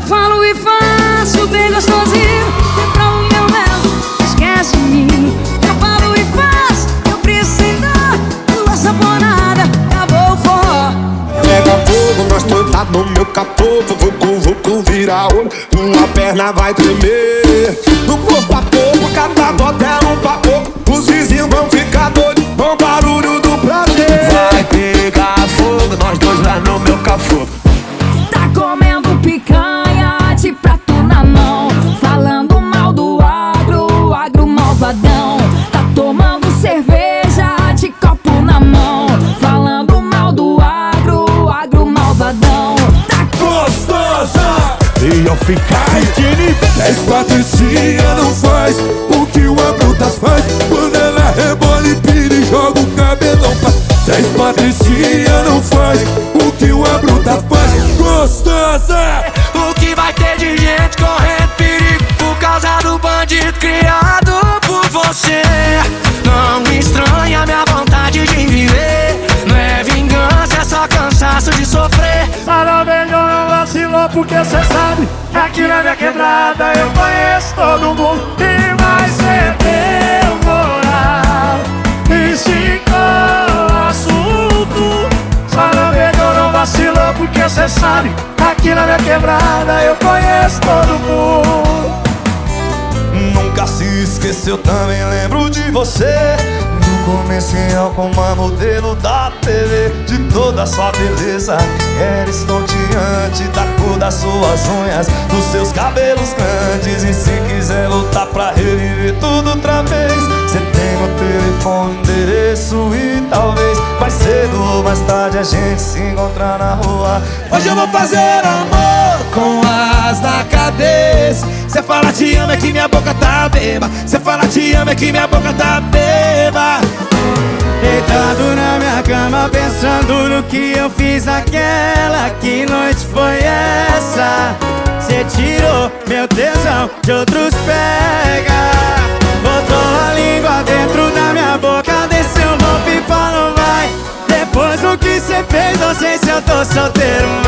falo e faço bem gostosinho. Quebra o meu mel, esquece de mim. Eu falo e faço, eu preciso dar tua saponada, acabou o forró. Pega fogo, nós dois tá no meu capô. Vucu, vira olho, tua perna vai tremer. No corpo a pouco, cada bota é um papo. Os vizinhos vão ficar doidos com o barulho do prazer. Vai pegar fogo, nós dois lá no meu cafô. Tá comendo picanha de prato na mão, falando mal do agro, agro malvadão. Tá tomando cerveja de copo na mão, falando mal do agro, agro malvadão. Tá Gostosa! E eu ficar mentindo. 10 Patricinha não faz o que uma bruta faz quando ela rebola e pira e joga o cabelão pra 10 Patricinha não faz o que uma bruta faz. Gostosa! O que vai ter de gente correndo perigo por causa do bandido criado por você? Não me estranha minha vontade de viver. Não é vingança, é só cansaço de sofrer. Parabéns, não vacilou porque cê sabe, aqui na minha quebrada eu conheço todo mundo. E vai ser teu moral, esticou o assunto. Parabéns, não vacilou porque cê sabe, aqui na minha quebrada eu conheço todo mundo. Nunca se esqueceu, também lembro de você. No comercial como a modelo da TV. De toda a sua beleza, era estonteante. Da cor das suas unhas, dos seus cabelos grandes. E se quiser voltar pra reviver tudo outra vez, cê tem meu telefone, endereço e talvez mais cedo ou mais tarde a gente se encontrar na rua. Hoje eu vou fazer amor com as na cabeça. Cê fala te amo é que minha boca tá beba. Cê fala te amo é que minha boca tá beba. Deitado na minha cama pensando no que eu fiz aquela. Que noite foi essa? Cê tirou meu tesão de outros pega. Botou a língua dentro da minha boca, desceu o golpe e falou vai. Depois do que cê fez, não sei se eu tô solteiro.